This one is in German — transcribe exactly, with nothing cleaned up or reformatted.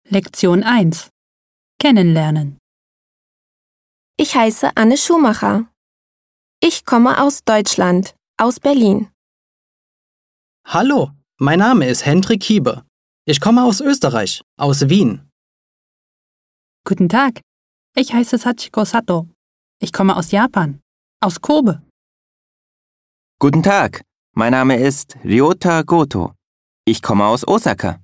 Lektion eins. Kennenlernen. Ich heiße Anne Schumacher. Ich komme aus Deutschland, aus Berlin. Hallo, mein Name ist Hendrik Hiebe. Ich komme aus Österreich, aus Wien. Guten Tag. Ich heiße Sachiko Sato. Ich komme aus Japan, aus Kobe. Guten Tag, mein Name ist Ryota Goto. Ich komme aus Osaka.